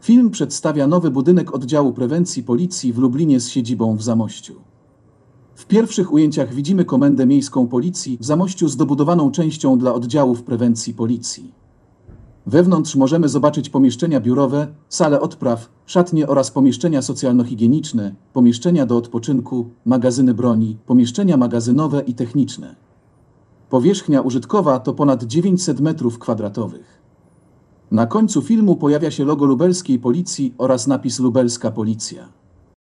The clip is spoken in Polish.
Film przedstawia nowy budynek oddziału prewencji policji w Lublinie z siedzibą w Zamościu. W pierwszych ujęciach widzimy Komendę Miejską Policji w Zamościu z dobudowaną częścią dla oddziałów prewencji policji. Wewnątrz możemy zobaczyć pomieszczenia biurowe, salę odpraw, szatnie oraz pomieszczenia socjalno-higieniczne, pomieszczenia do odpoczynku, magazyny broni, pomieszczenia magazynowe i techniczne. Powierzchnia użytkowa to ponad 900 m². Na końcu filmu pojawia się logo lubelskiej policji oraz napis Lubelska Policja.